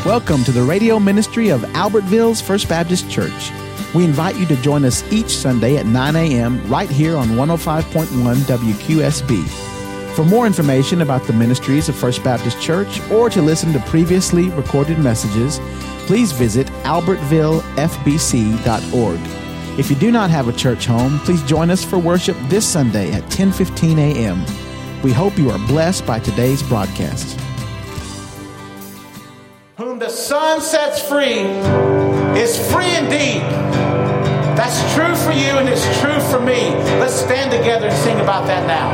Welcome to the radio ministry of Albertville's First Baptist Church. We invite you to join us each Sunday at 9 a.m. right here on 105.1 WQSB. For more information about the ministries of First Baptist Church or to listen to previously recorded messages, please visit albertvillefbc.org. If you do not have a church home, please join us for worship this Sunday at 10:15 a.m. We hope you are blessed by today's broadcast. Whom the Son sets free is free indeed. That's true for you and it's true for me. Let's stand together and sing about that now.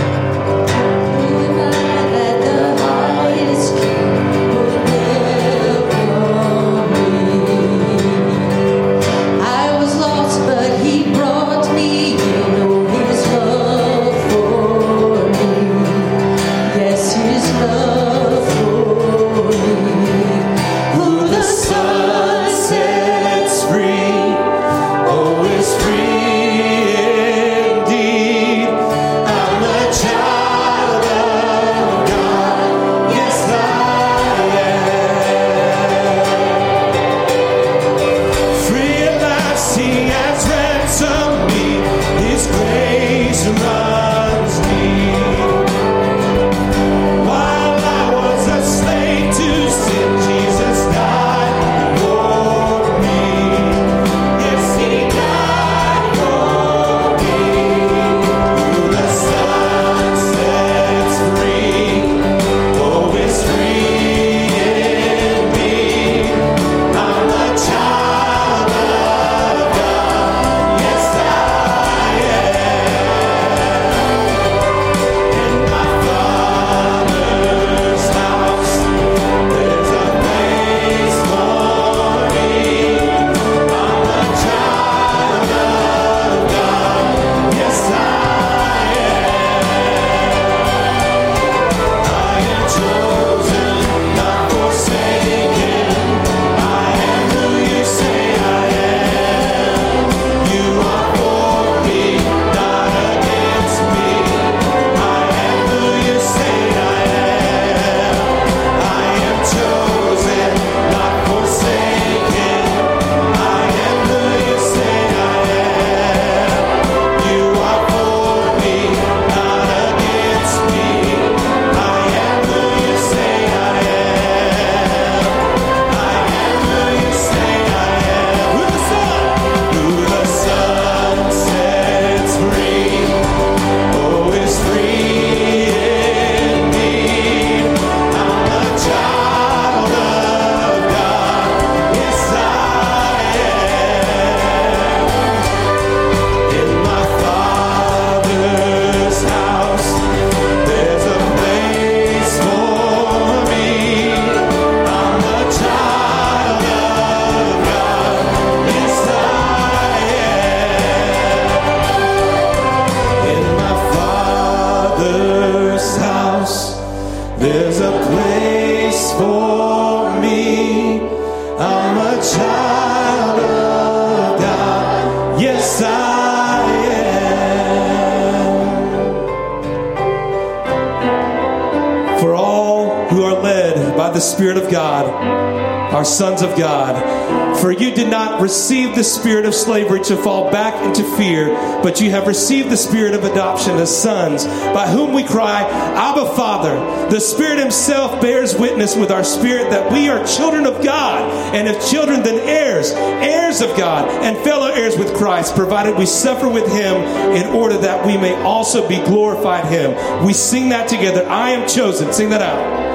Sons of God. For you did not receive the spirit of slavery to fall back into fear, but you have received the spirit of adoption as sons, by whom we cry, Abba, Father. The Spirit himself bears witness with our spirit that we are children of God, and if children, then heirs, heirs of God, and fellow heirs with Christ, provided we suffer with him in order that we may also be glorified him. We sing that together. I am chosen. Sing that out.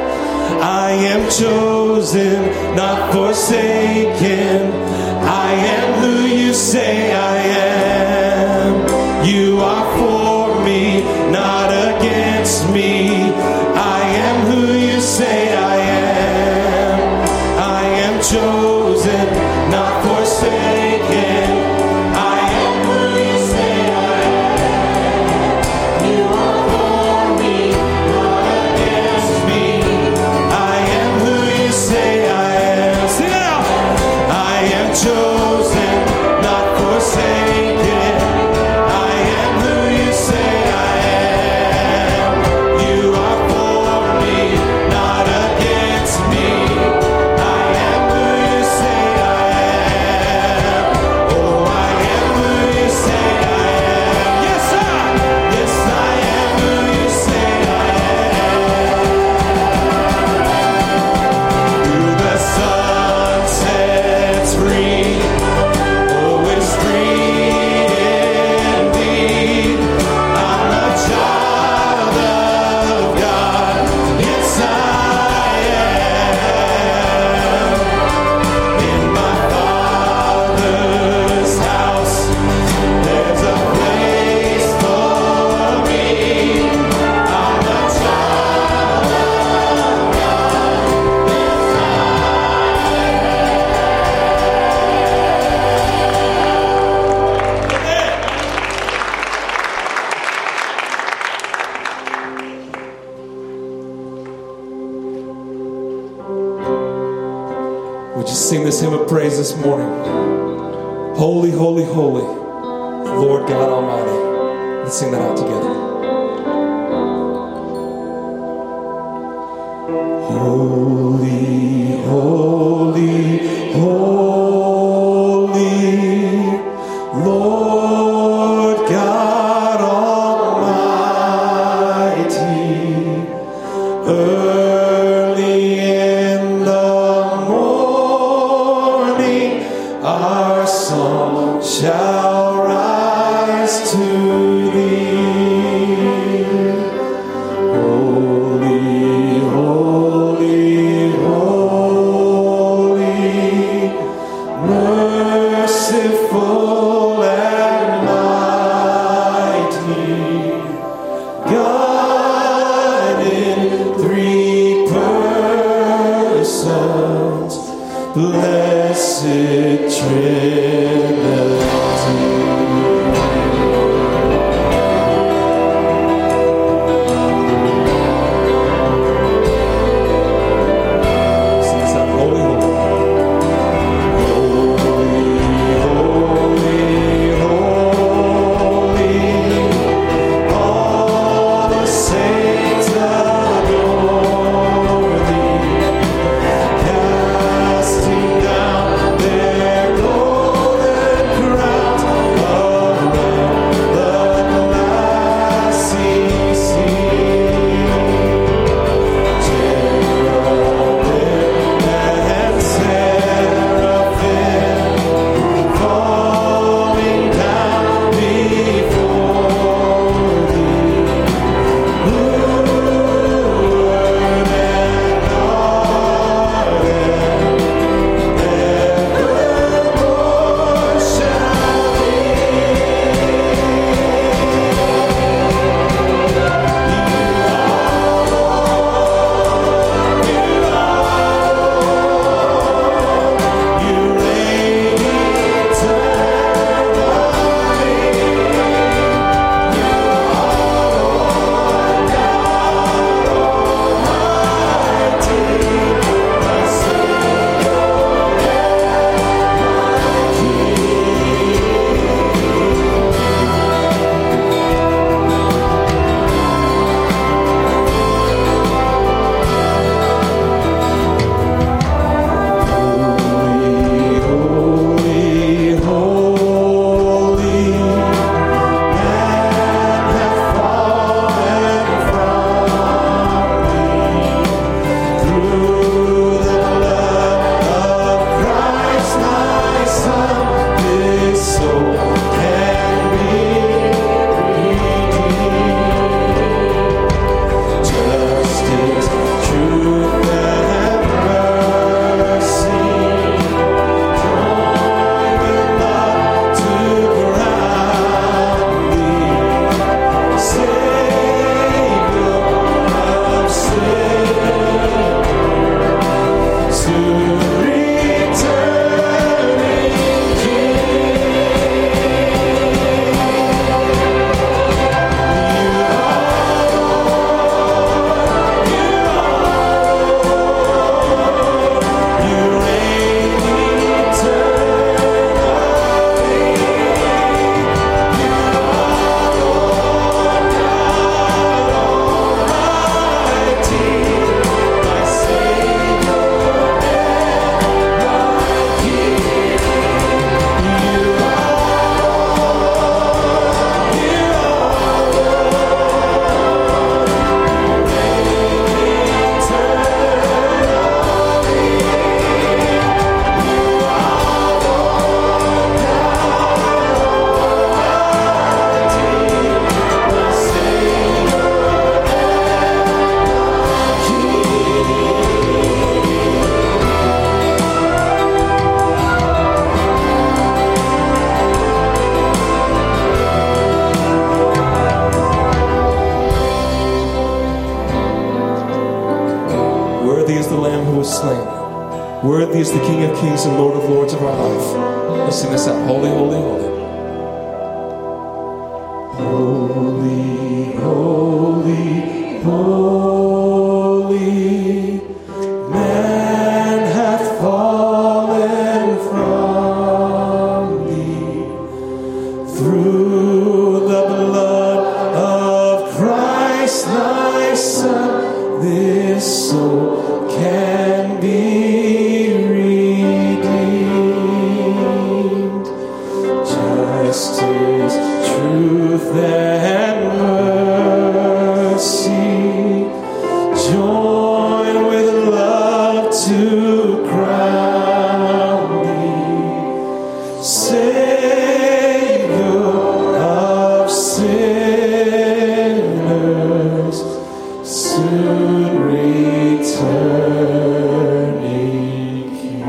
I am chosen, not forsaken. I am who you say I am. You are for me, not against me. I am who you say I am. I am chosen, not forsaken. I am who you say I am. You are for me, not against me. I am who you say I am. Sing it out. I am chosen, not forsaken. I am sing this hymn of praise this morning. Holy, holy, holy, Lord God Almighty. Let's sing that out together. Holy, holy, holy, Lord God Almighty. Early in the morning, our song shall rise to thee. Holy, holy, holy, merciful and mighty, God in three persons, blessed Trinity. Worthy is the King of Kings and Lord of Lords of our life. Let's sing this out. Holy, holy, holy. Holy, holy, holy. Man hath fallen through the blood of Christ thy Son, this soul can be redeemed. Justice, truth, and mercy join with love to crown thee, Savior of sinners, soon returning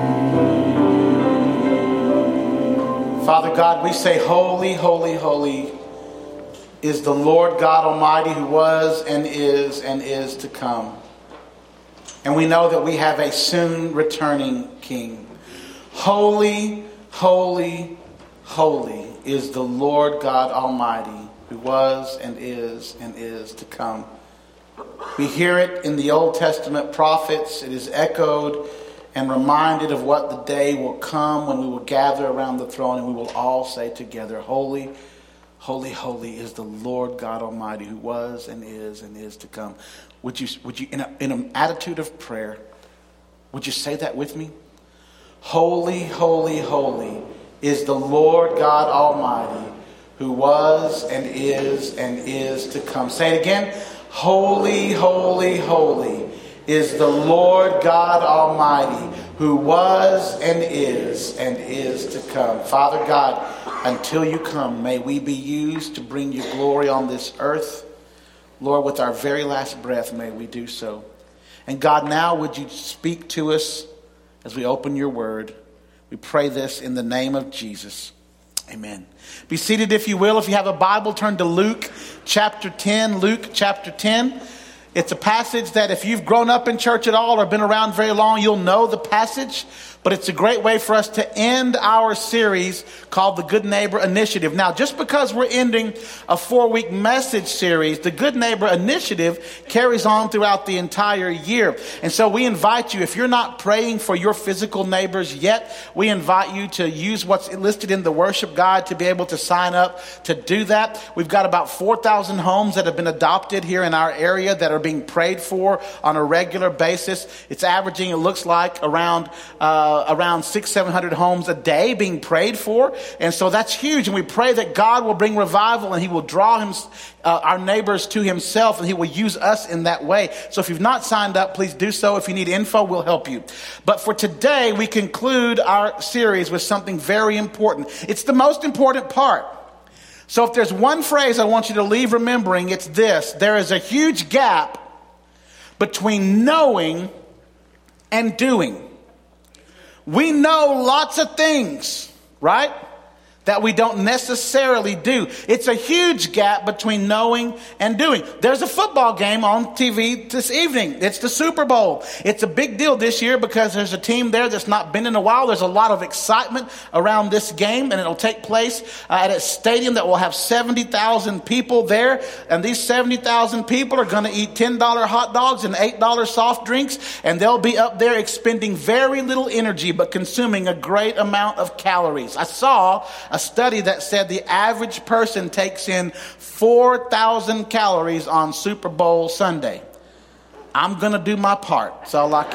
King. Father God, we say, holy, holy, holy is the Lord God Almighty, who was and is to come. And we know that we have a soon returning King. Holy, holy, holy is the Lord God Almighty, who was and is to come. We hear it in the Old Testament prophets. It is echoed and reminded of what the day will come when we will gather around the throne and we will all say together, holy, holy, holy is the Lord God Almighty, who was and is to come. Would you in an attitude of prayer, would you say that with me? Holy, holy, holy is the Lord God Almighty, who was and is to come. Say it again. Holy, holy, holy is the Lord God Almighty, who was and is to come. Father God, until you come, may we be used to bring you glory on this earth. Lord, with our very last breath, may we do so. And God, now would you speak to us as we open your word. We pray this in the name of Jesus. Amen. Be seated if you will. If you have a Bible, turn to Luke chapter 10. Luke chapter 10. It's a passage that if you've grown up in church at all or been around very long, you'll know the passage. But it's a great way for us to end our series called the Good Neighbor Initiative. Now, just because we're ending a 4-week message series, the Good Neighbor Initiative carries on throughout the entire year. And so we invite you, if you're not praying for your physical neighbors yet, we invite you to use what's listed in the worship guide to be able to sign up to do that. We've got about 4,000 homes that have been adopted here in our area that are being prayed for on a regular basis. It's averaging, it looks like, around 600-700 homes a day being prayed for. And so that's huge. And we pray that God will bring revival and he will draw our neighbors to himself, and he will use us in that way. So if you've not signed up, please do so. If you need info, we'll help you. But for today, we conclude our series with something very important. It's the most important part. So if there's one phrase I want you to leave remembering, it's this: there is a huge gap between knowing and doing. We know lots of things, right, that we don't necessarily do. It's a huge gap between knowing and doing. There's a football game on TV this evening. It's the Super Bowl. It's a big deal this year because there's a team there that's not been in a while. There's a lot of excitement around this game, and it'll take place at a stadium that will have 70,000 people there. And these 70,000 people are going to eat $10 hot dogs and $8 soft drinks, and they'll be up there expending very little energy but consuming a great amount of calories. I saw a study that said the average person takes in 4,000 calories on Super Bowl Sunday. I'm going to do my part. That's all I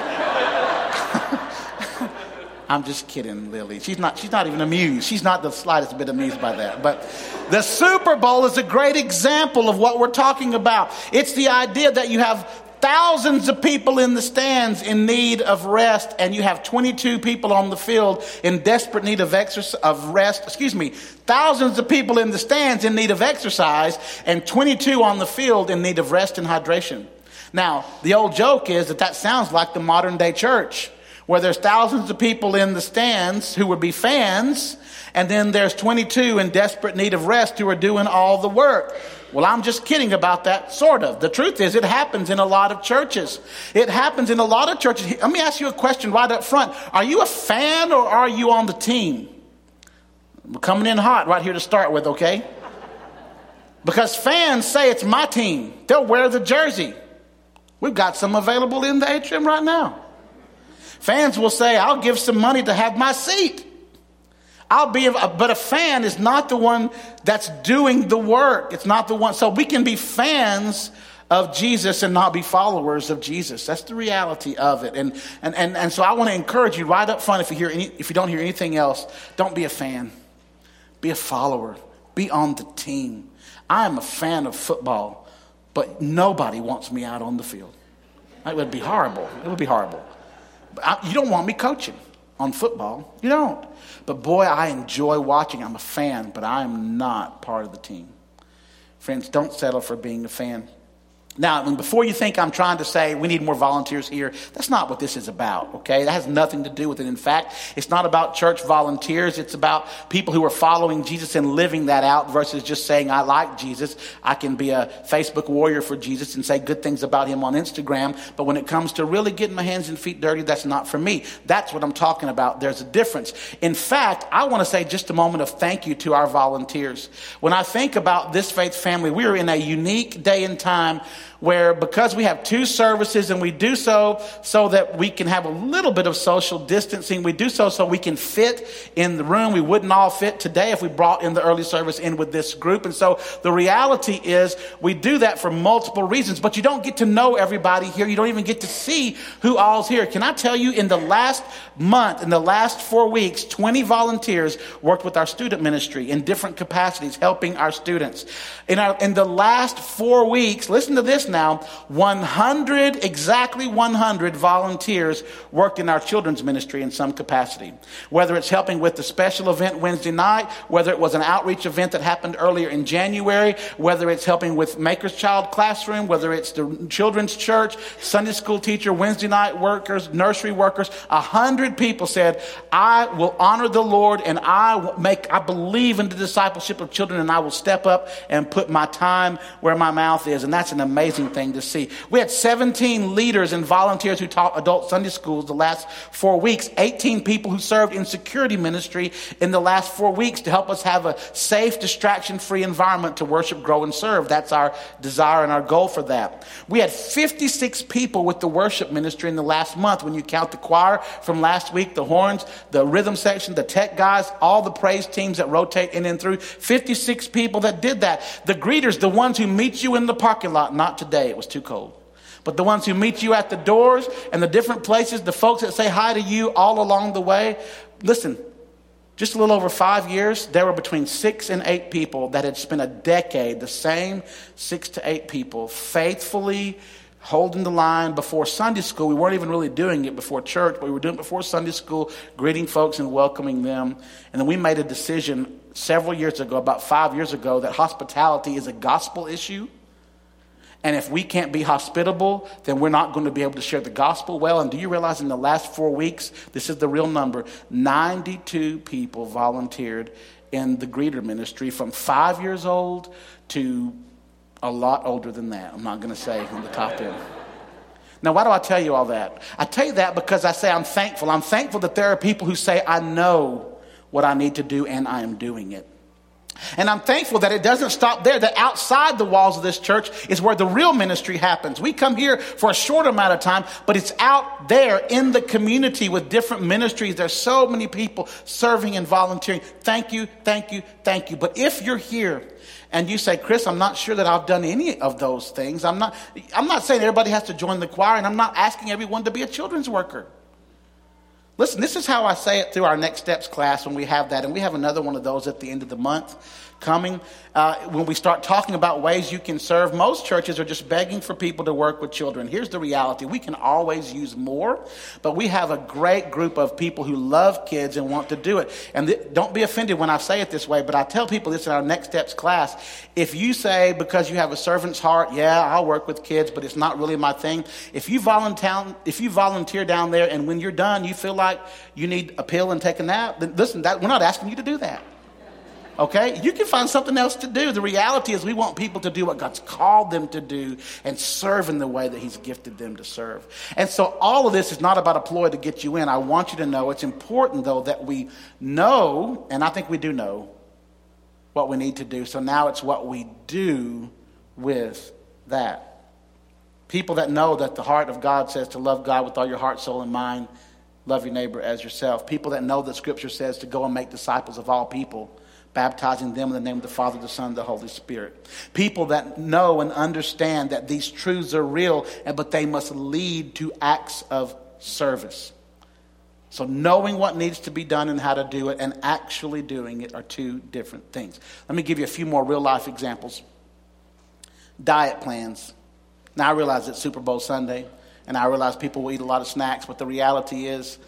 can. I'm just kidding, Lily. She's not even amused. She's not the slightest bit amused by that. But the Super Bowl is a great example of what we're talking about. It's the idea that you have thousands of people in the stands in need of rest, and you have 22 people on the field in desperate need of rest. Thousands of people in the stands in need of exercise, and 22 on the field in need of rest and hydration. Now, the old joke is that sounds like the modern day church, where there's thousands of people in the stands who would be fans, and then there's 22 in desperate need of rest who are doing all the work. Well, I'm just kidding about that, sort of. The truth is, it happens in a lot of churches. It happens in a lot of churches. Let me ask you a question right up front. Are you a fan or are you on the team? We're coming in hot right here to start with, okay? Because fans say it's my team. They'll wear the jersey. We've got some available in the atrium right now. Fans will say, I'll give some money to have my seat. But a fan is not the one that's doing the work. It's not the one. So we can be fans of Jesus and not be followers of Jesus. That's the reality of it. And so I want to encourage you right up front, if you don't hear anything else, don't be a fan. Be a follower. Be on the team. I am a fan of football, but nobody wants me out on the field. It would be horrible. It would be horrible. You don't want me coaching on football. You don't. But boy, I enjoy watching. I'm a fan, but I am not part of the team. Friends, don't settle for being a fan. Now, before you think I'm trying to say we need more volunteers here, that's not what this is about, okay? That has nothing to do with it. In fact, it's not about church volunteers. It's about people who are following Jesus and living that out versus just saying, I like Jesus. I can be a Facebook warrior for Jesus and say good things about him on Instagram. But when it comes to really getting my hands and feet dirty, that's not for me. That's what I'm talking about. There's a difference. In fact, I want to say just a moment of thank you to our volunteers. When I think about this faith family, we are in a unique day and time where, because we have 2 services and we do so that we can have a little bit of social distancing, we do so we can fit in the room. We wouldn't all fit today if we brought in the early service in with this group. And so the reality is we do that for multiple reasons, but you don't get to know everybody here. You don't even get to see who all's here. Can I tell you, in the last month, in the last 4 weeks, 20 volunteers worked with our student ministry in different capacities, helping our students. In the last 4 weeks, listen to this now, 100 volunteers worked in our children's ministry in some capacity. Whether it's helping with the special event Wednesday night, whether it was an outreach event that happened earlier in January, whether it's helping with Maker's Child Classroom, whether it's the children's church, Sunday school teacher, Wednesday night workers, nursery workers, 100 people said, I will honor the Lord and I believe in the discipleship of children, and I will step up and put my time where my mouth is. And that's an amazing thing to see. We had 17 leaders and volunteers who taught adult Sunday schools the last 4 weeks, 18 people who served in security ministry in the last 4 weeks to help us have a safe, distraction-free environment to worship, grow, and serve. That's our desire and our goal for that. We had 56 people with the worship ministry in the last month when you count the choir from last week, the horns, the rhythm section, the tech guys, all the praise teams that rotate in and through. 56 people that did that. The greeters, the ones who meet you in the parking lot, not today, it was too cold. But the ones who meet you at the doors and the different places, the folks that say hi to you all along the way. Listen, just a little over 5 years, there were between 6 and 8 people that had spent a decade, the same 6 to 8 people, faithfully holding the line before Sunday school. We weren't even really doing it before church, but we were doing it before Sunday school, greeting folks and welcoming them. And then we made a decision several years ago, about 5 years ago, that hospitality is a gospel issue. And if we can't be hospitable, then we're not going to be able to share the gospel well. And do you realize in the last 4 weeks, this is the real number, 92 people volunteered in the greeter ministry from 5 years old to a lot older than that. I'm not going to say on the top end. Now, why do I tell you all that? I tell you that because I say I'm thankful. I'm thankful that there are people who say, I know what I need to do and I am doing it. And I'm thankful that it doesn't stop there, that outside the walls of this church is where the real ministry happens. We come here for a short amount of time, but it's out there in the community with different ministries. There's so many people serving and volunteering. Thank you, thank you, thank you. But if you're here and you say, Chris, I'm not sure that I've done any of those things. I'm not saying everybody has to join the choir, and I'm not asking everyone to be a children's worker. Listen, this is how I say it through our Next Steps class when we have that. And we have another one of those at the end of the month coming. When we start talking about ways you can serve, most churches are just begging for people to work with children. Here's the reality. We can always use more, but we have a great group of people who love kids and want to do it. And don't be offended when I say it this way, but I tell people this in our Next Steps class. If you say, because you have a servant's heart, yeah, I'll work with kids, but it's not really my thing. If you volunteer down there and when you're done, you feel like you need a pill and take a nap, then listen, we're not asking you to do that. Okay? You can find something else to do. The reality is we want people to do what God's called them to do and serve in the way that he's gifted them to serve. And so all of this is not about a ploy to get you in. I want you to know it's important, though, that we know, and I think we do know, what we need to do. So now it's what we do with that. People that know that the heart of God says to love God with all your heart, soul, and mind, love your neighbor as yourself. People that know that Scripture says to go and make disciples of all people, baptizing them in the name of the Father, the Son, and the Holy Spirit. People that know and understand that these truths are real, but they must lead to acts of service. So knowing what needs to be done and how to do it and actually doing it are two different things. Let me give you a few more real-life examples. Diet plans. Now, I realize it's Super Bowl Sunday, and I realize people will eat a lot of snacks, but the reality is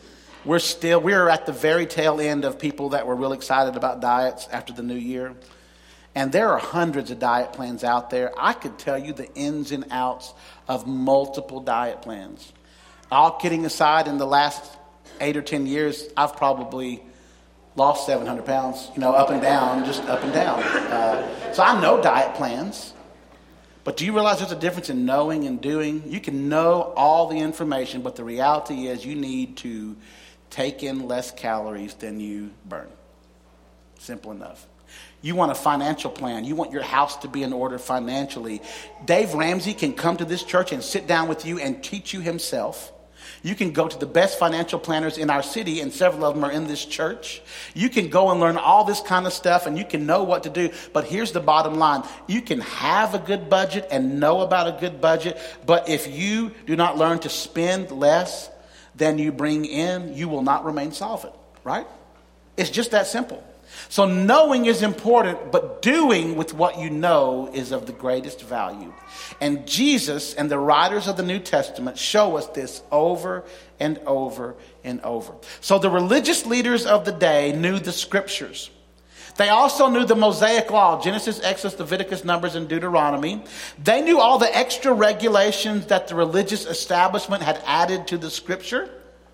we're at the very tail end of people that were real excited about diets after the new year. And there are hundreds of diet plans out there. I could tell you the ins and outs of multiple diet plans. All kidding aside, in the last 8 or 10 years, I've probably lost 700 pounds, up and down, just up and down. So I know diet plans. But do you realize there's a difference in knowing and doing? You can know all the information, but the reality is you need to take in less calories than you burn. Simple enough. You want a financial plan. You want your house to be in order financially. Dave Ramsey can come to this church and sit down with you and teach you himself. You can go to the best financial planners in our city, and several of them are in this church. You can go and learn all this kind of stuff, and you can know what to do. But here's the bottom line. You can have a good budget and know about a good budget, but if you do not learn to spend less than you bring in, you will not remain solvent, right? It's just that simple. So knowing is important, but doing with what you know is of the greatest value. And Jesus and the writers of the New Testament show us this over and over and over. So the religious leaders of the day knew the Scriptures. They also knew the Mosaic Law, Genesis, Exodus, Leviticus, Numbers, and Deuteronomy. They knew all the extra regulations that the religious establishment had added to the Scripture.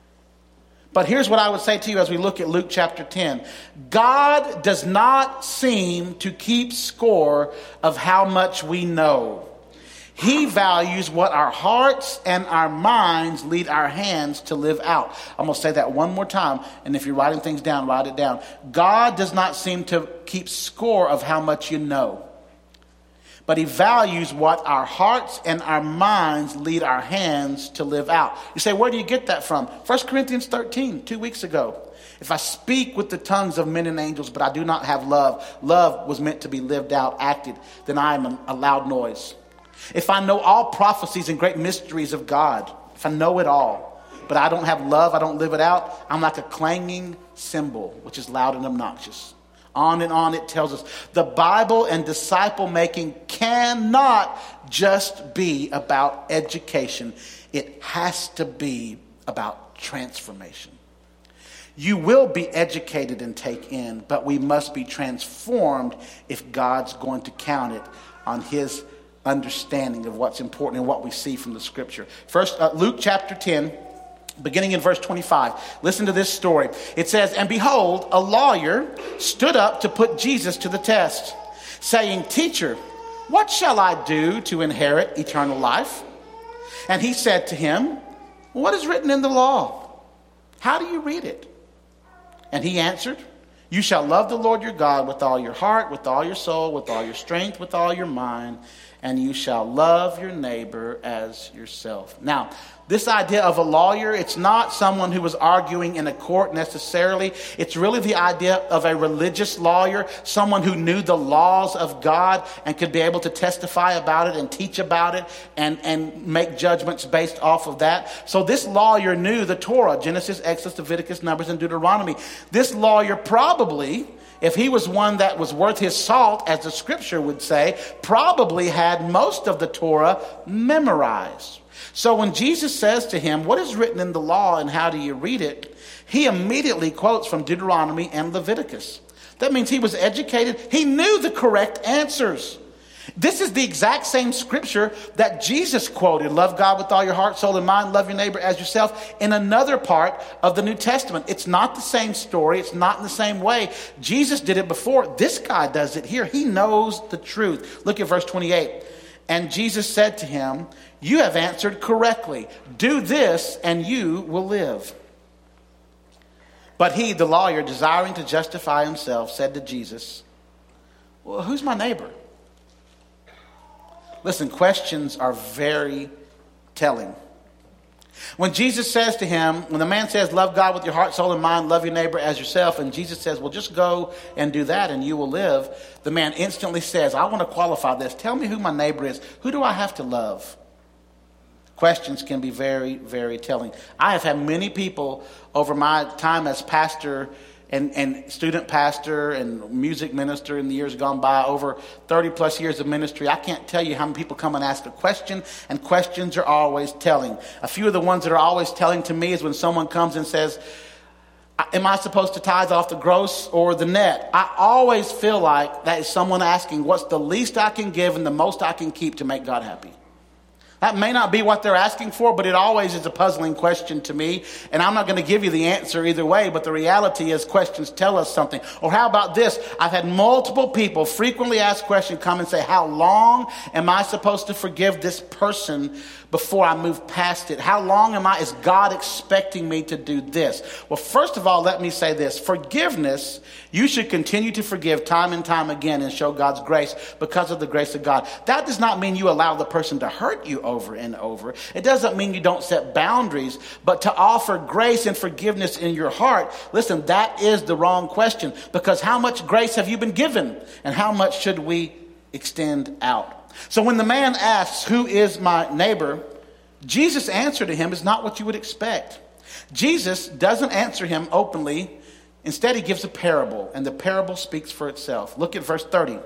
But here's what I would say to you as we look at Luke chapter 10. God does not seem to keep score of how much we know. He values what our hearts and our minds lead our hands to live out. I'm going to say that one more time. And if you're writing things down, write it down. God does not seem to keep score of how much you know. But he values what our hearts and our minds lead our hands to live out. You say, where do you get that from? 1 Corinthians 13, 2 weeks ago. If I speak with the tongues of men and angels, but I do not have love, love was meant to be lived out, acted, then I am a loud noise. If I know all prophecies and great mysteries of God, if I know it all, but I don't have love, I don't live it out, I'm like a clanging cymbal, which is loud and obnoxious. On and on it tells us the Bible and disciple making cannot just be about education. It has to be about transformation. You will be educated and take in, but we must be transformed if God's going to count it on his understanding of what's important and what we see from the Scripture. First, Luke chapter 10. Beginning in verse 25, listen to this story. It says, and behold, a lawyer stood up to put Jesus to the test, saying, Teacher, what shall I do to inherit eternal life? And he said to him, what is written in the law? How do you read it? And he answered, you shall love the Lord your God with all your heart, with all your soul, with all your strength, with all your mind, and you shall love your neighbor as yourself. Now, this idea of a lawyer, it's not someone who was arguing in a court necessarily. It's really the idea of a religious lawyer, someone who knew the laws of God and could be able to testify about it and teach about it and make judgments based off of that. So this lawyer knew the Torah, Genesis, Exodus, Leviticus, Numbers, and Deuteronomy. This lawyer probably, if he was one that was worth his salt, as the Scripture would say, probably had most of the Torah memorized. So when Jesus says to him, what is written in the law and how do you read it? He immediately quotes from Deuteronomy and Leviticus. That means he was educated. He knew the correct answers. This is the exact same scripture that Jesus quoted, love God with all your heart, soul, and mind, love your neighbor as yourself, in another part of the New Testament. It's not the same story. It's not in the same way. Jesus did it before. This guy does it here. He knows the truth. Look at verse 28. And Jesus said to him, you have answered correctly. Do this and you will live. But he, the lawyer, desiring to justify himself, said to Jesus, well, who's my neighbor? Listen, questions are very telling. When Jesus says to him, when the man says, love God with your heart, soul, and mind, love your neighbor as yourself, and Jesus says, well, just go and do that and you will live, the man instantly says, I want to qualify this. Tell me who my neighbor is. Who do I have to love? Questions can be very, very telling. I have had many people over my time as pastor and student pastor and music minister in the years gone by, over 30 plus years of ministry. I can't tell you how many people come and ask a question, and questions are always telling. A few of the ones that are always telling to me is when someone comes and says, am I supposed to tithe off the gross or the net? I always feel like that is someone asking, what's the least I can give and the most I can keep to make God happy? That may not be what they're asking for, but it always is a puzzling question to me. And I'm not going to give you the answer either way, but the reality is questions tell us something. Or how about this? I've had multiple people frequently ask questions come and say, how long am I supposed to forgive this person before I move past it? How long is God expecting me to do this? Well, first of all, let me say this. Forgiveness, you should continue to forgive time and time again and show God's grace because of the grace of God. That does not mean you allow the person to hurt you over and over. It doesn't mean you don't set boundaries, but to offer grace and forgiveness in your heart, listen, that is the wrong question, because how much grace have you been given and how much should we extend out? So when the man asks, who is my neighbor? Jesus' answer to him is not what you would expect. Jesus doesn't answer him openly. Instead, he gives a parable, and the parable speaks for itself. Look at verse 30.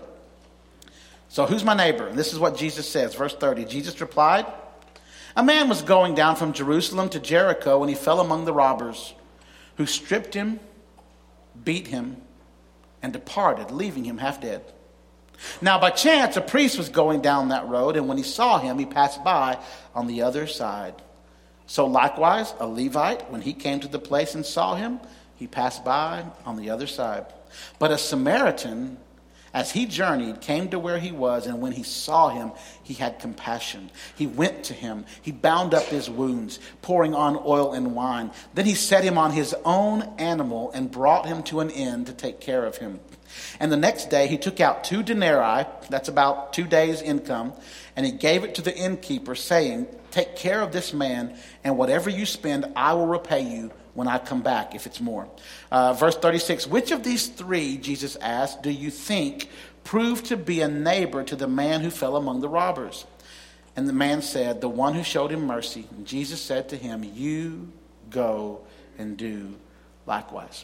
So who's my neighbor? And this is what Jesus says, verse 30. Jesus replied, a man was going down from Jerusalem to Jericho, and he fell among the robbers, who stripped him, beat him, and departed, leaving him half dead. Now, by chance, a priest was going down that road, and when he saw him, he passed by on the other side. So likewise, a Levite, when he came to the place and saw him, he passed by on the other side. But a Samaritan, as he journeyed, came to where he was, and when he saw him, he had compassion. He went to him. He bound up his wounds, pouring on oil and wine. Then he set him on his own animal and brought him to an inn to take care of him. And the next day he took out 2 denarii, that's about 2 days' income, and he gave it to the innkeeper, saying, take care of this man, and whatever you spend, I will repay you when I come back, if it's more. Verse 36, which of these 3, Jesus asked, do you think proved to be a neighbor to the man who fell among the robbers? And the man said, the one who showed him mercy. And Jesus said to him, you go and do likewise.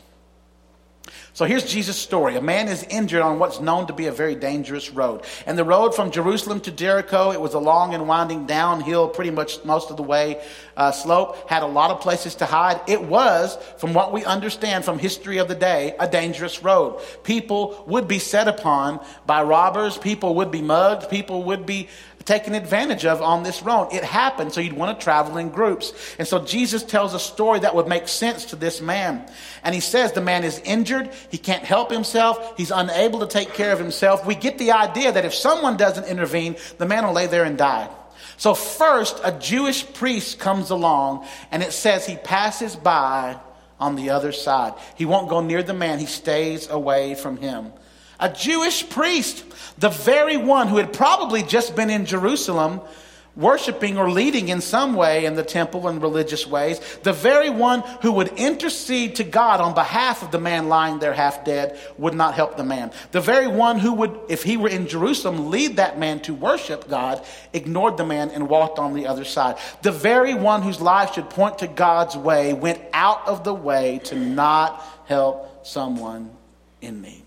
So here's Jesus' story. A man is injured on what's known to be a very dangerous road. And the road from Jerusalem to Jericho, it was a long and winding downhill, pretty much most of the way slope, had a lot of places to hide. It was, from what we understand from history of the day, a dangerous road. People would be set upon by robbers. People would be mugged. People would be taken advantage of on this road. It happened, so you'd want to travel in groups. And so Jesus tells a story that would make sense to this man. And he says the man is injured. He can't help himself. He's unable to take care of himself. We get the idea that if someone doesn't intervene, the man will lay there and die. So first, a Jewish priest comes along, and it says he passes by on the other side. He won't go near the man. He stays away from him. A Jewish priest, the very one who had probably just been in Jerusalem worshiping or leading in some way in the temple and religious ways, the very one who would intercede to God on behalf of the man lying there half dead, would not help the man. The very one who would, if he were in Jerusalem, lead that man to worship God, ignored the man and walked on the other side. The very one whose life should point to God's way went out of the way to not help someone in need.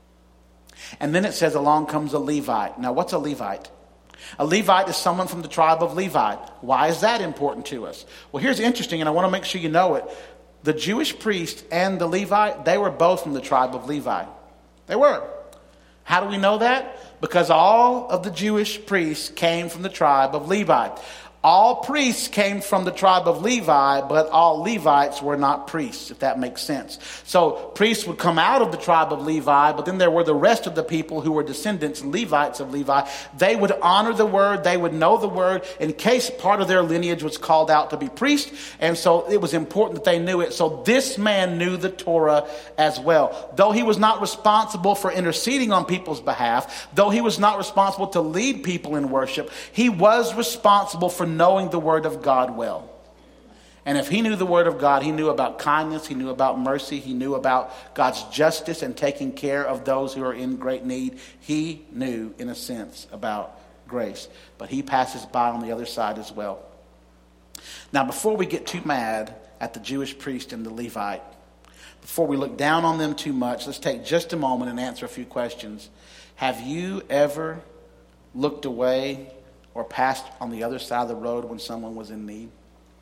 And then it says along comes a Levite. Now, what's a Levite? A Levite is someone from the tribe of Levi. Why is that important to us? Well, here's interesting, and I want to make sure you know it. The Jewish priest and the Levite, they were both from the tribe of Levi. They were. How do we know that? Because all of the Jewish priests came from the tribe of Levi. All priests came from the tribe of Levi, but all Levites were not priests, if that makes sense. So priests would come out of the tribe of Levi, but then there were the rest of the people who were descendants, Levites of Levi. They would honor the word, they would know the word in case part of their lineage was called out to be priest, and so it was important that they knew it. So this man knew the Torah as well. Though he was not responsible for interceding on people's behalf, though he was not responsible to lead people in worship, he was responsible for knowing the word of God well. And if he knew the word of God, he knew about kindness, he knew about mercy, he knew about God's justice and taking care of those who are in great need. He knew, in a sense, about grace. But he passes by on the other side as well. Now, before we get too mad at the Jewish priest and the Levite, before we look down on them too much, let's take just a moment and answer a few questions. Have you ever looked away or passed on the other side of the road when someone was in need?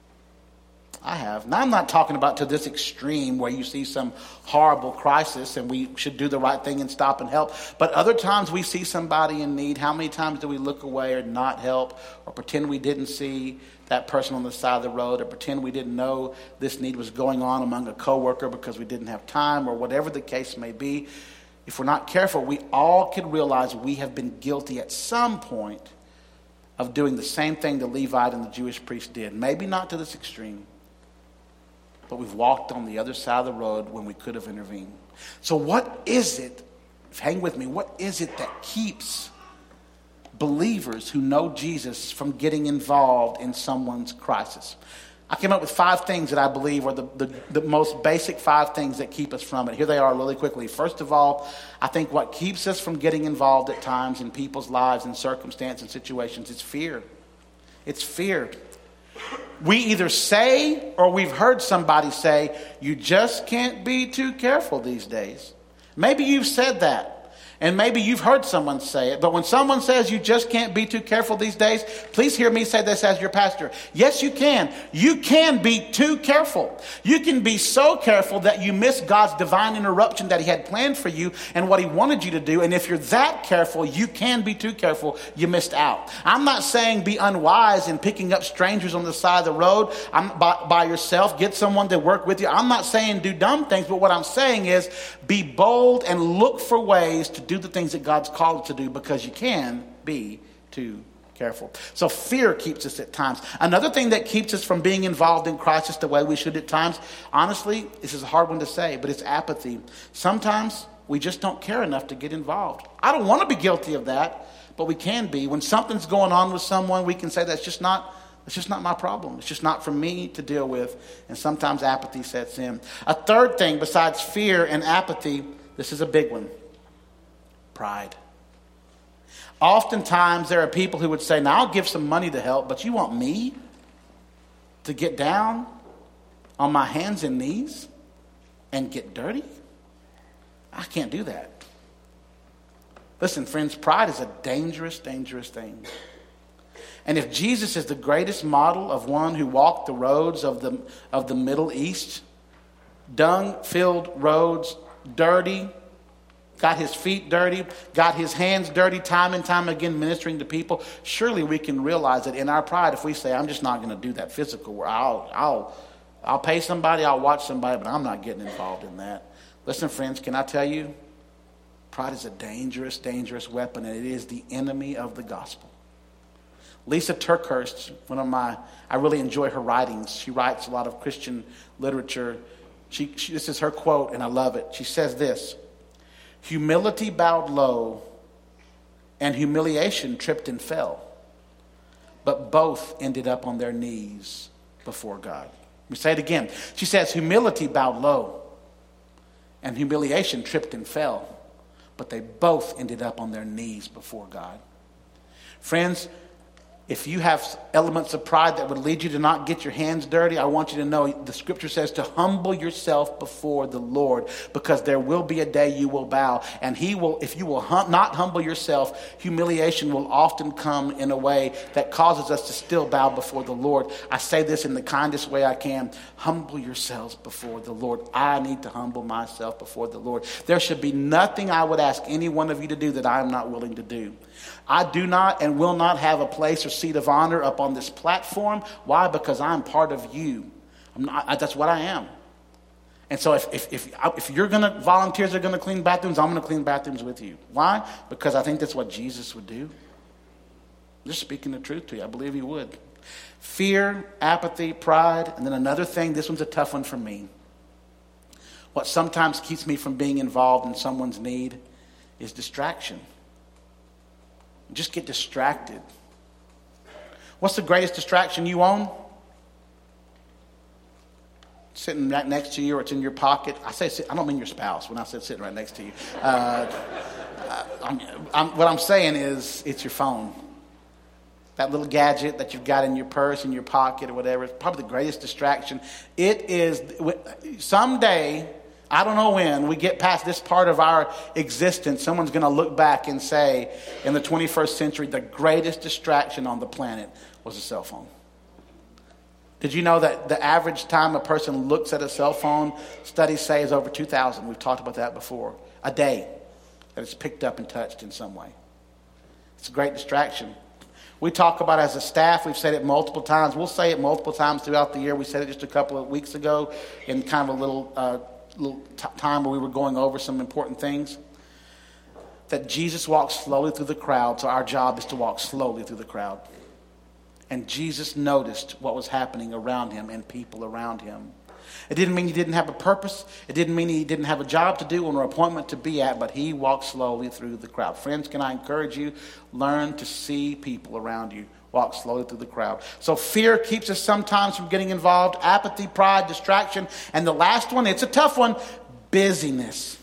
I have. Now, I'm not talking about to this extreme where you see some horrible crisis and we should do the right thing and stop and help. But other times we see somebody in need. How many times do we look away or not help or pretend we didn't see that person on the side of the road or pretend we didn't know this need was going on among a coworker because we didn't have time or whatever the case may be? If we're not careful, we all can realize we have been guilty at some point of doing the same thing the Levite and the Jewish priest did. Maybe not to this extreme, but we've walked on the other side of the road when we could have intervened. So what is it, hang with me, what is it that keeps believers who know Jesus from getting involved in someone's crisis? I came up with 5 things that I believe are the most basic 5 things that keep us from it. Here they are really quickly. First of all, I think what keeps us from getting involved at times in people's lives and circumstances and situations is fear. It's fear. We either say or we've heard somebody say, you just can't be too careful these days. Maybe you've said that. And maybe you've heard someone say it. But when someone says you just can't be too careful these days, please hear me say this as your pastor. Yes, you can. You can be too careful. You can be so careful that you miss God's divine interruption that he had planned for you and what he wanted you to do. And if you're that careful, you can be too careful. You missed out. I'm not saying be unwise in picking up strangers on the side of the road by yourself. Get someone to work with you. I'm not saying do dumb things. But what I'm saying is be bold and look for ways to do the things that God's called to do, because you can be too careful. So fear keeps us at times. Another thing that keeps us from being involved in crisis the way we should at times, honestly, this is a hard one to say, but it's apathy. Sometimes we just don't care enough to get involved. I don't want to be guilty of that, but we can be. When something's going on with someone, we can say that's just not my problem. It's just not for me to deal with. And sometimes apathy sets in. A third thing besides fear and apathy, this is a big one. Pride. Oftentimes there are people who would say, now I'll give some money to help, but you want me to get down on my hands and knees and get dirty? I can't do that. Listen, friends, pride is a dangerous, dangerous thing. And if Jesus is the greatest model of one who walked the roads of the Middle East, dung-filled roads, dirty, got his feet dirty, got his hands dirty time and time again ministering to people, surely we can realize that in our pride, if we say, I'm just not going to do that physical work, I'll pay somebody, I'll watch somebody, but I'm not getting involved in that. Listen, friends, can I tell you, pride is a dangerous, dangerous weapon, and it is the enemy of the gospel. Lisa Turkhurst, I really enjoy her writings. She writes a lot of Christian literature. This is her quote, and I love it. She says this: humility bowed low, and humiliation tripped and fell, but both ended up on their knees before God. Let me say it again. She says, humility bowed low, and humiliation tripped and fell, but they both ended up on their knees before God. Friends, if you have elements of pride that would lead you to not get your hands dirty, I want you to know the scripture says to humble yourself before the Lord, because there will be a day you will bow. And he will, if you will not humble yourself, humiliation will often come in a way that causes us to still bow before the Lord. I say this in the kindest way I can. Humble yourselves before the Lord. I need to humble myself before the Lord. There should be nothing I would ask any one of you to do that I am not willing to do. I do not and will not have a place or seat of honor up on this platform. Why? Because I'm part of you. That's what I am. And so if you're going to, volunteers are going to clean bathrooms, I'm going to clean bathrooms with you. Why? Because I think that's what Jesus would do. I'm just speaking the truth to you. I believe he would. Fear, apathy, pride, and then another thing, this one's a tough one for me. What sometimes keeps me from being involved in someone's need is distraction. Just get distracted. What's the greatest distraction you own? sitting right next to you or it's in your pocket. I don't mean your spouse when I said sitting right next to you. What I'm saying is it's your phone. That little gadget that you've got in your purse, in your pocket or whatever. It's probably the greatest distraction. It is, someday, I don't know when, we get past this part of our existence, someone's going to look back and say, in the 21st century, the greatest distraction on the planet was a cell phone. Did you know that the average time a person looks at a cell phone, studies say, is over 2,000? We've talked about that before. A day that it's picked up and touched in some way. It's a great distraction. We talk about as a staff, we've said it multiple times. We'll say it multiple times throughout the year. We said it just a couple of weeks ago in kind of a little time where we were going over some important things. That Jesus walked slowly through the crowd, so our job is to walk slowly through the crowd. And Jesus noticed what was happening around him and people around him. It didn't mean he didn't have a purpose. It didn't mean he didn't have a job to do or an appointment to be at, but he walked slowly through the crowd. Friends, can I encourage you? Learn to see people around you. Walk slowly through the crowd. So fear keeps us sometimes from getting involved. Apathy, pride, distraction. And the last one, it's a tough one, busyness.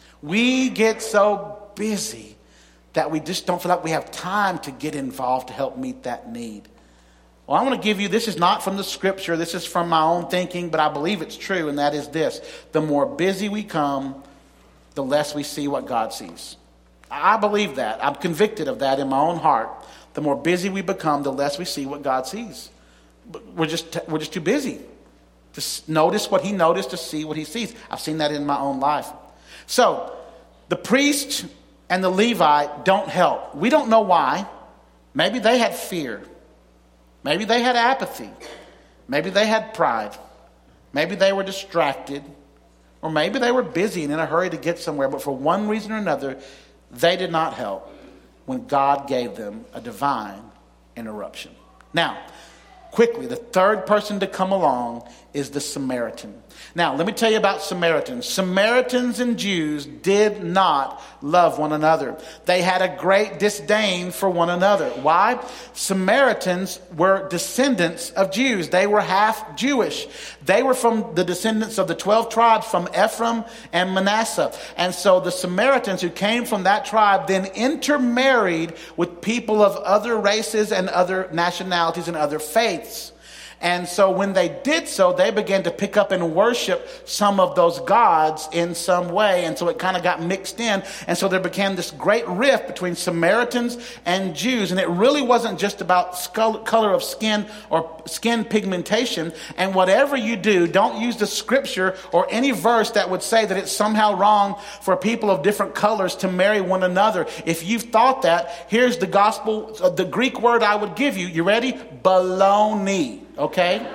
We get so busy that we just don't feel like we have time to get involved to help meet that need. Well, I want to give you, this is not from the scripture, this is from my own thinking, but I believe it's true, and that is this. The more busy we come, the less we see what God sees. I believe that. I'm convicted of that in my own heart. The more busy we become, the less we see what God sees. We're just too busy to notice what he noticed, to see what he sees. I've seen that in my own life. So, the priest and the Levite don't help. We don't know why. Maybe they had fear. Maybe they had apathy. Maybe they had pride. Maybe they were distracted. Or maybe they were busy and in a hurry to get somewhere. But for one reason or another, they did not help when God gave them a divine interruption. Now, quickly, the third person to come along is the Samaritan. Now, let me tell you about Samaritans. Samaritans and Jews did not love one another. They had a great disdain for one another. Why? Samaritans were descendants of Jews. They were half Jewish. They were from the descendants of the 12 tribes from Ephraim and Manasseh. And so the Samaritans who came from that tribe then intermarried with people of other races and other nationalities and other faiths. And so when they did so, they began to pick up and worship some of those gods in some way. And so it kind of got mixed in. And so there became this great rift between Samaritans and Jews. And it really wasn't just about color of skin or skin pigmentation. And whatever you do, don't use the scripture or any verse that would say that it's somehow wrong for people of different colors to marry one another. If you've thought that, here's the gospel, the Greek word I would give you. You ready? Baloney. Okay?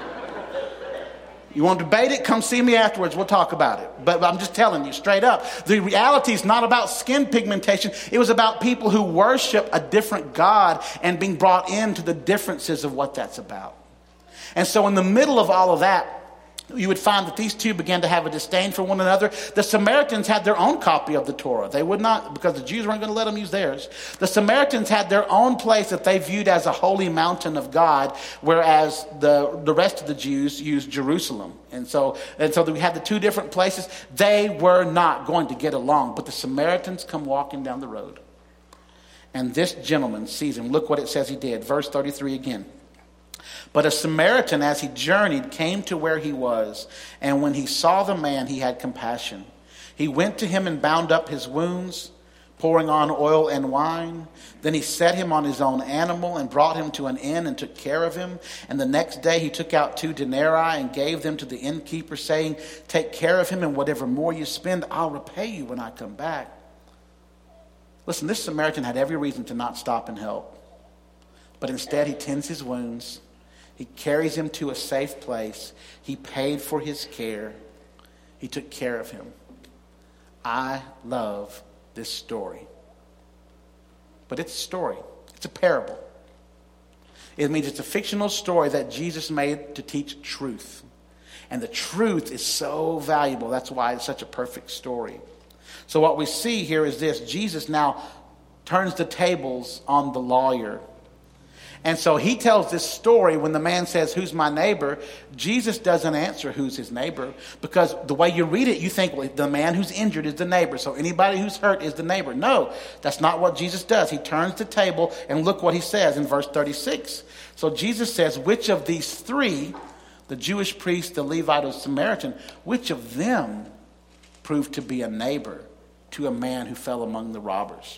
You want to debate it? Come see me afterwards. We'll talk about it. But I'm just telling you straight up. The reality is not about skin pigmentation. It was about people who worship a different God and being brought into the differences of what that's about. And so in the middle of all of that, you would find that these two began to have a disdain for one another. The Samaritans had their own copy of the Torah. They would not, because the Jews weren't going to let them use theirs. The Samaritans had their own place that they viewed as a holy mountain of God, whereas the rest of the Jews used Jerusalem. And so we had the two different places. They were not going to get along. But the Samaritans come walking down the road. And this gentleman sees him. Look what it says he did. Verse 33 again. But a Samaritan, as he journeyed, came to where he was. And when he saw the man, he had compassion. He went to him and bound up his wounds, pouring on oil and wine. Then he set him on his own animal and brought him to an inn and took care of him. And the next day he took out 2 denarii and gave them to the innkeeper, saying, "Take care of him, and whatever more you spend, I'll repay you when I come back." Listen, this Samaritan had every reason to not stop and help. But instead he tends his wounds. He carries him to a safe place. He paid for his care. He took care of him. I love this story. But it's a story. It's a parable. It means it's a fictional story that Jesus made to teach truth. And the truth is so valuable. That's why it's such a perfect story. So what we see here is this. Jesus now turns the tables on the lawyer. And so he tells this story when the man says, who's my neighbor? Jesus doesn't answer who's his neighbor, because the way you read it, you think, well, the man who's injured is the neighbor, so anybody who's hurt is the neighbor. No, that's not what Jesus does. He turns the table, and look what he says in verse 36. So Jesus says, which of these three, the Jewish priest, the Levite, or the Samaritan, which of them proved to be a neighbor to a man who fell among the robbers?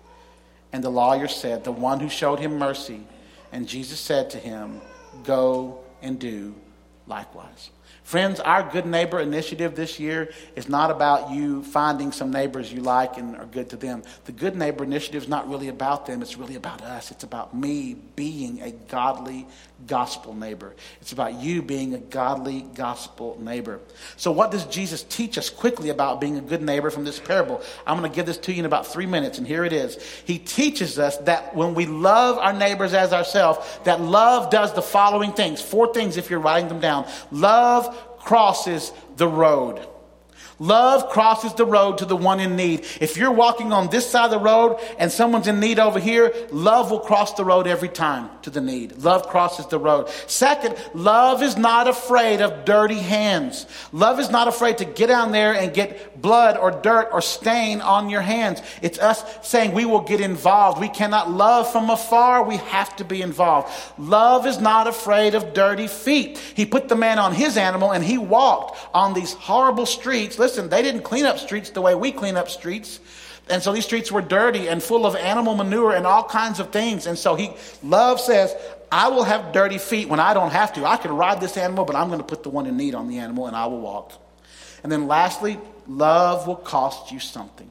And the lawyer said, the one who showed him mercy. And Jesus said to him, go and do likewise. Friends, our Good Neighbor initiative this year is not about you finding some neighbors you like and are good to them. The Good Neighbor initiative is not really about them. It's really about us. It's about me being a godly gospel neighbor. It's about you being a godly gospel neighbor. So what does Jesus teach us quickly about being a good neighbor from this parable? I'm going to give this to you in about 3 minutes, and here it is. He teaches us that when we love our neighbors as ourselves, that love does the following things. 4 things if you're writing them down. Love crosses the road. Love crosses the road to the one in need. If you're walking on this side of the road and someone's in need over here, love will cross the road every time to the need. Love crosses the road. Second, love is not afraid of dirty hands. Love is not afraid to get down there and get blood or dirt or stain on your hands. It's us saying we will get involved. We cannot love from afar. We have to be involved. Love is not afraid of dirty feet. He put the man on his animal and he walked on these horrible streets. Listen, they didn't clean up streets the way we clean up streets. And so these streets were dirty and full of animal manure and all kinds of things. And so love says, I will have dirty feet when I don't have to. I can ride this animal, but I'm going to put the one in need on the animal and I will walk. And then lastly, love will cost you something.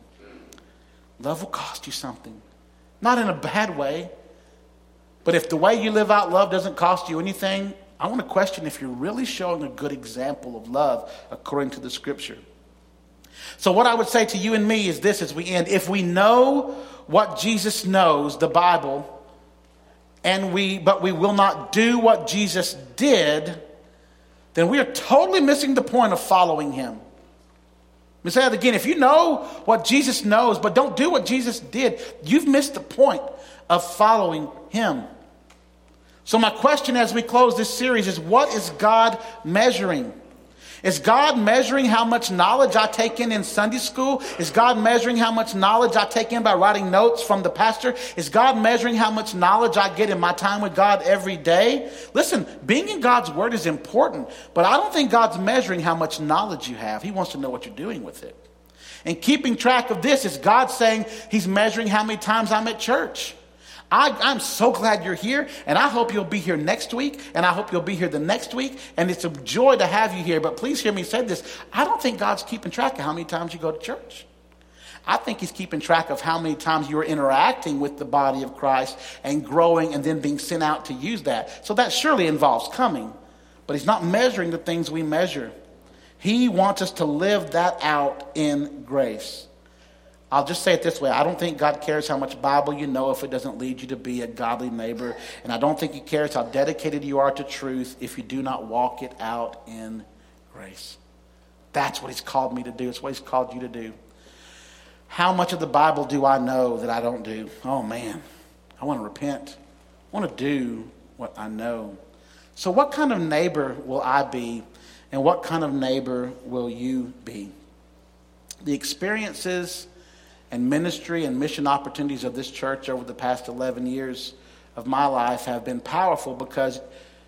Love will cost you something. Not in a bad way, but if the way you live out love doesn't cost you anything, I want to question if you're really showing a good example of love according to the scripture. So what I would say to you and me is this as we end. If we know what Jesus knows, the Bible, but we will not do what Jesus did, then we are totally missing the point of following him. Let me say that again. If you know what Jesus knows, but don't do what Jesus did, you've missed the point of following him. So my question as we close this series is, what is God measuring? Is God measuring how much knowledge I take in Sunday school? Is God measuring how much knowledge I take in by writing notes from the pastor? Is God measuring how much knowledge I get in my time with God every day? Listen, being in God's word is important, but I don't think God's measuring how much knowledge you have. He wants to know what you're doing with it. And keeping track of this is God saying he's measuring how many times I'm at church. I'm so glad you're here, and I hope you'll be here next week, and I hope you'll be here the next week, and it's a joy to have you here. But please hear me say this. I don't think God's keeping track of how many times you go to church. I think he's keeping track of how many times you are interacting with the body of Christ and growing and then being sent out to use that. So that surely involves coming, but he's not measuring the things we measure. He wants us to live that out in grace. I'll just say it this way. I don't think God cares how much Bible you know if it doesn't lead you to be a godly neighbor. And I don't think he cares how dedicated you are to truth if you do not walk it out in grace. That's what he's called me to do. It's what he's called you to do. How much of the Bible do I know that I don't do? Oh, man. I want to repent. I want to do what I know. So what kind of neighbor will I be? And what kind of neighbor will you be? The experiences and ministry and mission opportunities of this church over the past 11 years of my life have been powerful because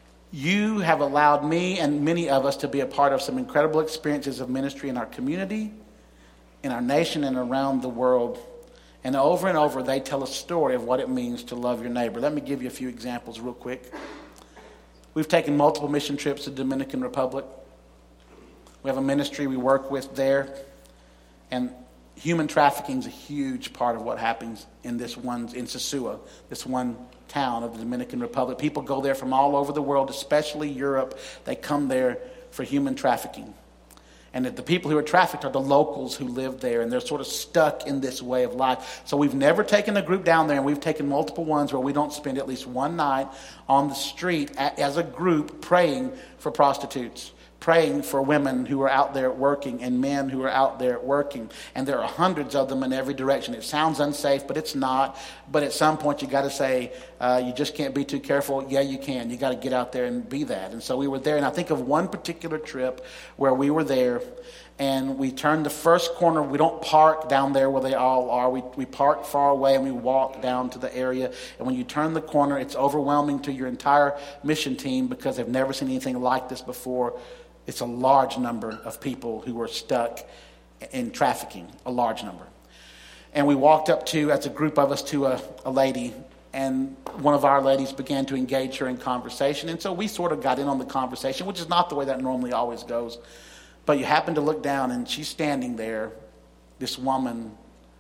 you have allowed me and many of us to be a part of some incredible experiences of ministry in our community, in our nation, and around the world. And over, they tell a story of what it means to love your neighbor. Let me give you a few examples real quick. We've taken multiple mission trips to the Dominican Republic. We have a ministry we work with there. And human trafficking is a huge part of what happens in Sosua, this one town of the Dominican Republic. People go there from all over the world, especially Europe. They come there for human trafficking. And the people who are trafficked are the locals who live there, and they're sort of stuck in this way of life. So we've never taken a group down there, and we've taken multiple ones where we don't spend at least one night on the street as a group praying for prostitutes, praying for women who are out there working and men who are out there working. And there are hundreds of them in every direction. It sounds unsafe, but it's not. But at some point you got to say, you just can't be too careful. Yeah, you can. You got to get out there and be that. And so we were there. And I think of one particular trip where we were there and we turned the first corner. We don't park down there where they all are. We park far away and we walk down to the area. And when you turn the corner, it's overwhelming to your entire mission team because they've never seen anything like this before. It's a large number of people who were stuck in trafficking, a large number. And we walked up to, as a group of us, to a lady, and one of our ladies began to engage her in conversation. And so we sort of got in on the conversation, which is not the way that normally always goes. But you happen to look down, and she's standing there, this woman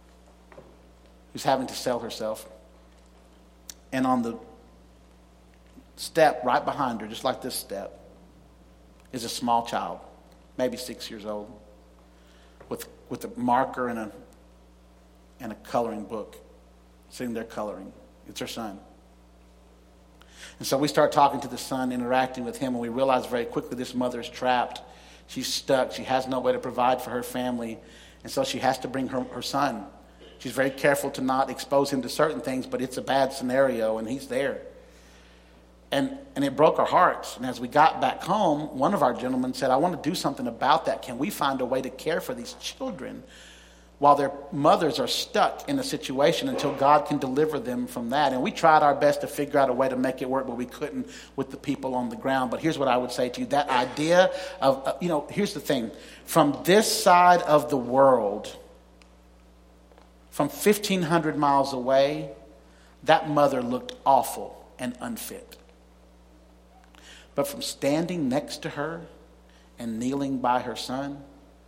who's having to sell herself. And on the step right behind her, just like this step, is a small child, maybe 6 years old, with a marker and a coloring book, sitting there coloring. It's her son. And so we start talking to the son, interacting with him, and we realize very quickly this mother is trapped. She's stuck. She has no way to provide for her family, and so she has to bring her son. She's very careful to not expose him to certain things, but it's a bad scenario, and he's there. And it broke our hearts. And as we got back home, one of our gentlemen said, I want to do something about that. Can we find a way to care for these children while their mothers are stuck in a situation until God can deliver them from that? And we tried our best to figure out a way to make it work, but we couldn't with the people on the ground. But here's what I would say to you. That idea of, here's the thing. From this side of the world, from 1,500 miles away, that mother looked awful and unfit. But from standing next to her and kneeling by her son,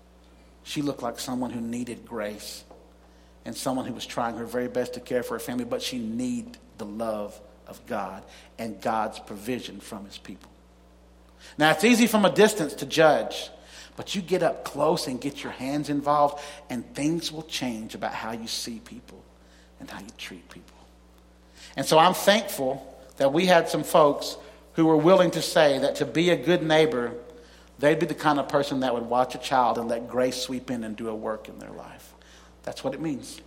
she looked like someone who needed grace and someone who was trying her very best to care for her family, but she needed the love of God and God's provision from his people. Now, it's easy from a distance to judge, but you get up close and get your hands involved, and things will change about how you see people and how you treat people. And so I'm thankful that we had some folks who were willing to say that to be a good neighbor, they'd be the kind of person that would watch a child and let grace sweep in and do a work in their life. That's what it means.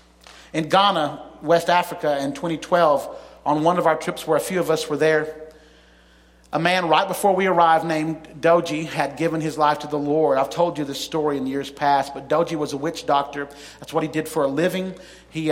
In Ghana, West Africa, in 2012, on one of our trips where a few of us were there, a man right before we arrived named Doji had given his life to the Lord. I've told you this story in years past, but Doji was a witch doctor. That's what he did for a living. He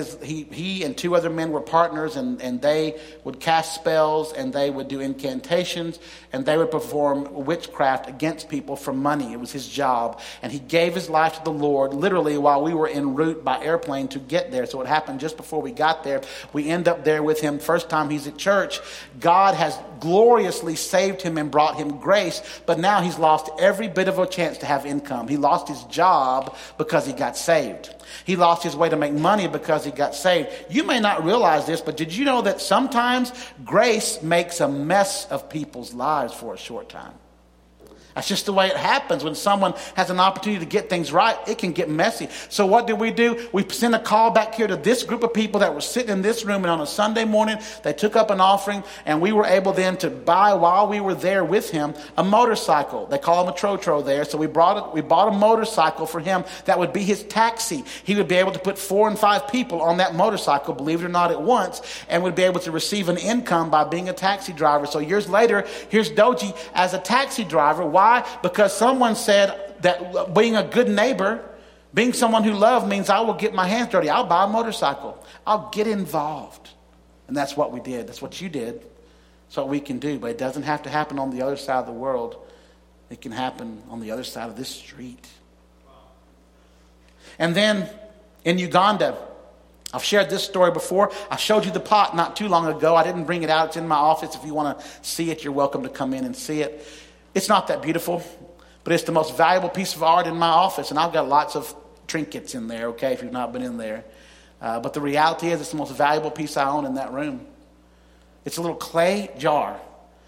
and two other men were partners, and they would cast spells, and they would do incantations, and they would perform witchcraft against people for money. It was his job. And he gave his life to the Lord literally while we were en route by airplane to get there. So it happened just before we got there. We end up there with him. First time he's at church, God has gloriously saved him and brought him grace, but now he's lost every bit of a chance to have income. He lost his job because he got saved. He lost his way to make money because he got saved. You may not realize this, but did you know that sometimes grace makes a mess of people's lives for a short time? That's just the way it happens. When someone has an opportunity to get things right, it can get messy. So what did? We sent a call back here to this group of people that were sitting in this room, and on a Sunday morning, they took up an offering, and we were able then to buy, while we were there with him, a motorcycle. They call him a trotro there. So we bought a motorcycle for him that would be his taxi. He would be able to put 4 and 5 people on that motorcycle, believe it or not, at once, and would be able to receive an income by being a taxi driver. So years later, here's Doji as a taxi driver. Why? Because someone said that being a good neighbor, being someone who loves, means I will get my hands dirty. I'll buy a motorcycle. I'll get involved. And that's what we did. That's what you did. That's what we can do. But it doesn't have to happen on the other side of the world. It can happen on the other side of this street. And then in Uganda, I've shared this story before. I showed you the pot not too long ago. I didn't bring it out. It's in my office. If you want to see it, you're welcome to come in and see it. It's not that beautiful, but it's the most valuable piece of art in my office. And I've got lots of trinkets in there, okay, if you've not been in there. But the reality is it's the most valuable piece I own in that room. It's a little clay jar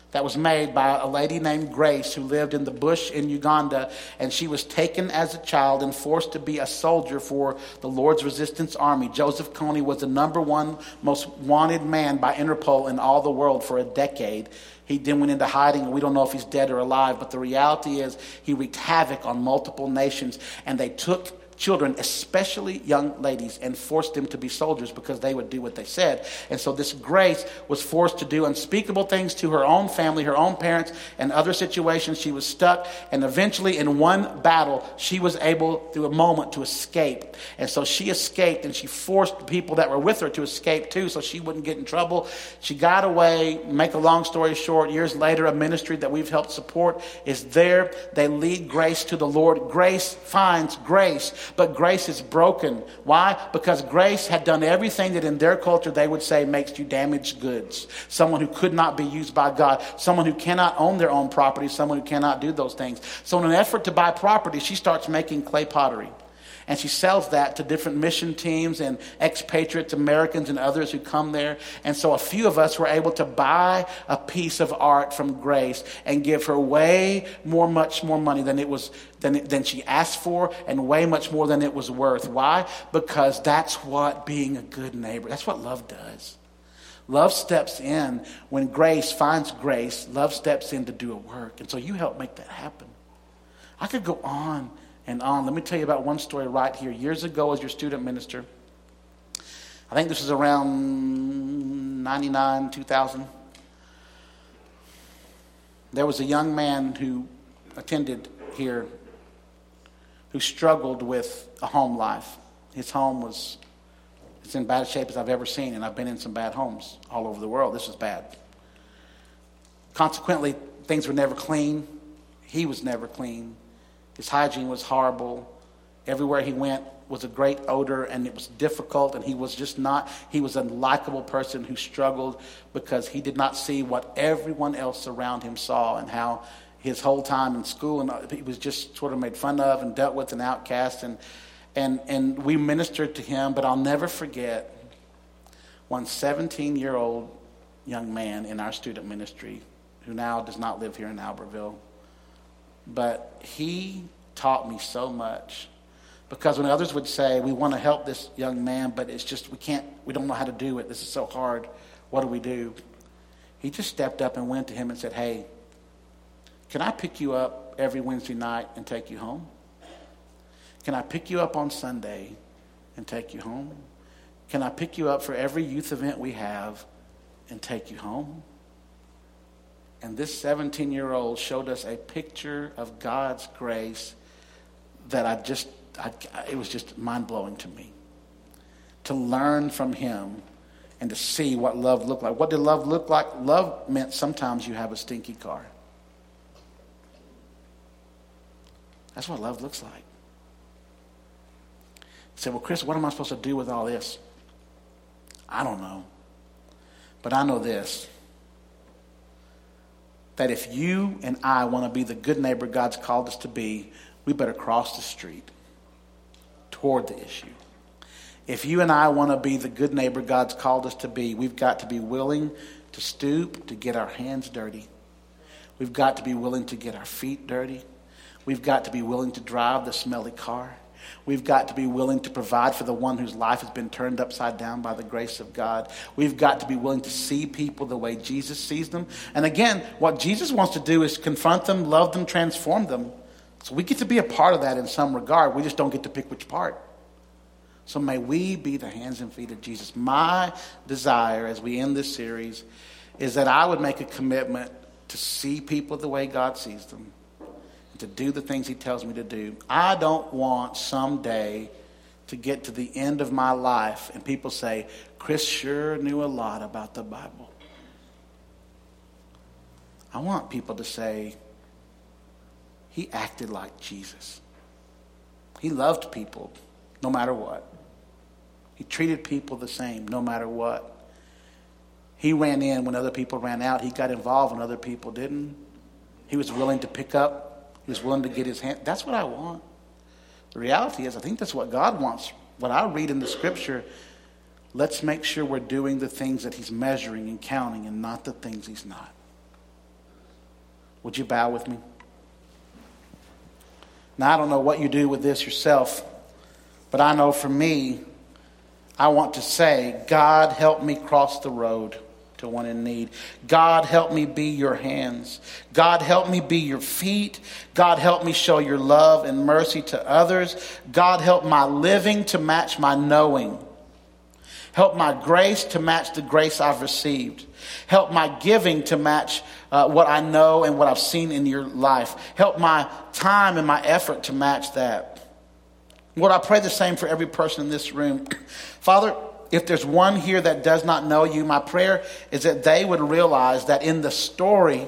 that was made by a lady named Grace who lived in the bush in Uganda, and she was taken as a child and forced to be a soldier for the Lord's Resistance Army. Joseph Kony was the number one most wanted man by Interpol in all the world for a decade. He then went into hiding, and we don't know if he's dead or alive, but the reality is he wreaked havoc on multiple nations, and they took children, especially young ladies, and forced them to be soldiers because they would do what they said. And so this Grace was forced to do unspeakable things to her own family, her own parents, and other situations. She was stuck, and eventually in one battle, she was able, through a moment, to escape. And so she escaped, and she forced people that were with her to escape too, so she wouldn't get in trouble. She got away. Make a long story short, years later, a ministry that we've helped support is there. They lead Grace to the Lord. Grace finds grace. But Grace is broken. Why? Because Grace had done everything that in their culture they would say makes you damaged goods. Someone who could not be used by God. Someone who cannot own their own property. Someone who cannot do those things. So in an effort to buy property, she starts making clay pottery. And she sells that to different mission teams and expatriates, Americans and others who come there. And so a few of us were able to buy a piece of art from Grace and give her much more money than she asked for, and way much more than it was worth. Why? Because that's what being a good neighbor, that's what love does. Love steps in. When Grace finds grace, love steps in to do a work. And so you help make that happen. I could go on and on. Let me tell you about one story right here. Years ago, as your student minister, I think this was around 99, 2000. There was a young man who attended here who struggled with a home life. His home was as in bad shape as I've ever seen, and I've been in some bad homes all over the world. This was bad. Consequently, things were never clean. He was never clean. His hygiene was horrible. Everywhere he went was a great odor, and it was difficult, and he was a likable person who struggled because he did not see what everyone else around him saw, and how his whole time in school, and he was just sort of made fun of and dealt with, an outcast, and we ministered to him. But I'll never forget one 17-year-old young man in our student ministry who now does not live here in Albertville. But he taught me so much, because when others would say, we want to help this young man, but it's just, we don't know how to do it. This is so hard. What do we do? He just stepped up and went to him and said, hey, can I pick you up every Wednesday night and take you home? Can I pick you up on Sunday and take you home? Can I pick you up for every youth event we have and take you home? And this 17-year-old showed us a picture of God's grace that it was just mind-blowing to me. To learn from him and to see what love looked like. What did love look like? Love meant sometimes you have a stinky car. That's what love looks like. You say, well, Chris, what am I supposed to do with all this? I don't know. But I know this. That if you and I want to be the good neighbor God's called us to be, we better cross the street toward the issue. If you and I want to be the good neighbor God's called us to be, we've got to be willing to stoop to get our hands dirty. We've got to be willing to get our feet dirty. We've got to be willing to drive the smelly car. We've got to be willing to provide for the one whose life has been turned upside down by the grace of God. We've got to be willing to see people the way Jesus sees them. And again, what Jesus wants to do is confront them, love them, transform them. So we get to be a part of that in some regard. We just don't get to pick which part. So may we be the hands and feet of Jesus. My desire as we end this series is that I would make a commitment to see people the way God sees them, to do the things he tells me to do. I don't want someday to get to the end of my life and people say, Chris sure knew a lot about the Bible. I want people to say, he acted like Jesus. He loved people no matter what. He treated people the same no matter what. He ran in when other people ran out. He got involved when other people didn't. He was willing to pick up. He was willing to get his hand. That's what I want. The reality is, I think that's what God wants. What I read in the scripture, let's make sure we're doing the things that he's measuring and counting and not the things he's not. Would you bow with me? Now, I don't know what you do with this yourself, but I know for me, I want to say, God, help me cross the road to one in need. God, help me be your hands. God, help me be your feet. God, help me show your love and mercy to others. God, help my living to match my knowing. Help my grace to match the grace I've received. Help my giving to match what I know and what I've seen in your life. Help my time and my effort to match that. Lord, I pray the same for every person in this room. Father, if there's one here that does not know you, my prayer is that they would realize that in the story,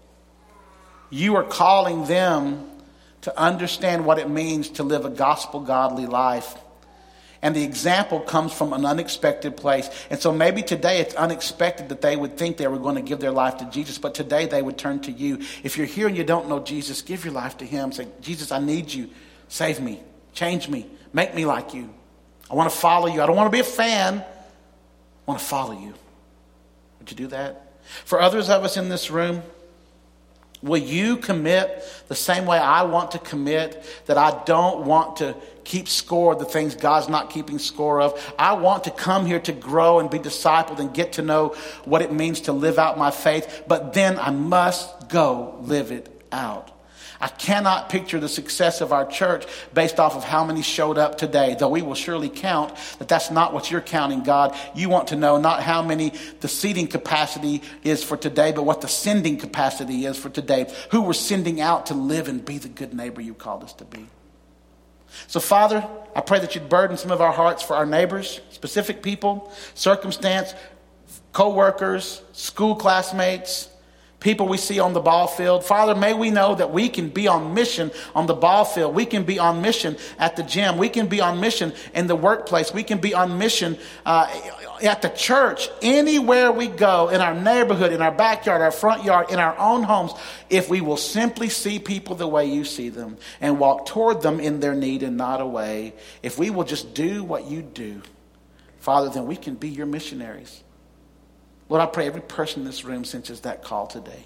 you are calling them to understand what it means to live a gospel godly life. And the example comes from an unexpected place. And so maybe today it's unexpected that they would think they were going to give their life to Jesus, but today they would turn to you. If you're here and you don't know Jesus, give your life to him. Say, Jesus, I need you. Save me. Change me. Make me like you. I want to follow you. I don't want to be a fan. I want to follow you. Would you do that? For others of us in this room, will you commit the same way I want to commit, that I don't want to keep score of the things God's not keeping score of? I want to come here to grow and be discipled and get to know what it means to live out my faith, but then I must go live it out. I cannot picture the success of our church based off of how many showed up today, though we will surely count that that's not what you're counting, God. You want to know not how many the seating capacity is for today, but what the sending capacity is for today. Who we're sending out to live and be the good neighbor you called us to be. So, Father, I pray that you'd burden some of our hearts for our neighbors, specific people, circumstance, co-workers, school classmates, people we see on the ball field. Father, may we know that we can be on mission on the ball field. We can be on mission at the gym. We can be on mission in the workplace. We can be on mission at the church. Anywhere we go, in our neighborhood, in our backyard, our front yard, in our own homes, if we will simply see people the way you see them and walk toward them in their need and not away, if we will just do what you do, Father, then we can be your missionaries. Lord, I pray every person in this room senses that call today.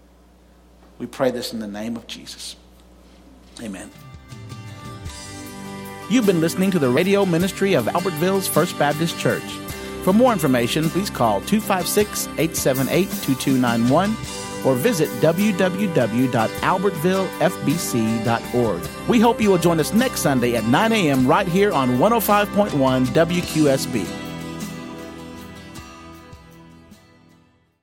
We pray this in the name of Jesus. Amen. You've been listening to the radio ministry of Albertville's First Baptist Church. For more information, please call 256-878-2291 or visit www.albertvillefbc.org. We hope you will join us next Sunday at 9 a.m. right here on 105.1 WQSB.